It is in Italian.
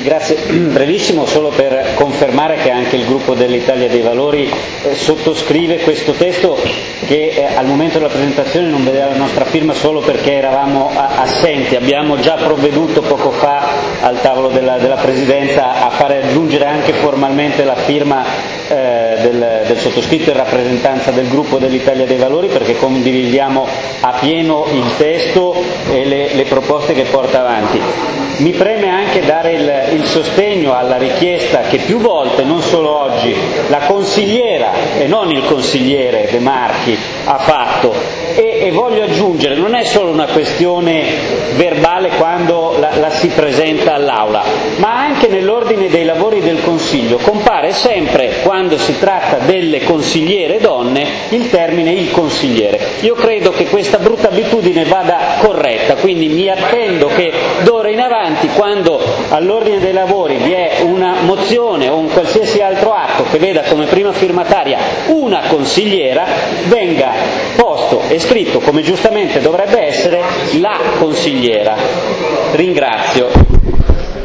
grazie. Brevissimo, solo per confermare che anche il gruppo dell'Italia dei Valori sottoscrive questo testo che al momento della presentazione non vedeva la nostra firma solo perché eravamo assenti. Abbiamo già provveduto poco fa al tavolo della Presidenza a fare aggiungere anche formalmente la firma del sottoscritto in rappresentanza del gruppo dell'Italia dei Valori, perché condividiamo a pieno il testo e le proposte che porta avanti. Mi preme anche dare il sostegno alla richiesta che più volte, non solo oggi, la consigliera e non il consigliere De Marchi ha fatto, e voglio aggiungere, non è solo una questione verbale quando la si presenta all'Aula, ma anche nell'ordine dei lavori del Consiglio compare sempre, quando si tratta delle consigliere donne, il termine il consigliere. Io credo che questa brutta abitudine vada corretta, quindi mi attendo che d'ora in avanti, quando all'ordine dei lavori vi è una mozione o un qualsiasi altro atto che veda come prima firmataria una consigliera, venga posto e scritto, come giustamente dovrebbe essere, la consigliera. Ringrazio.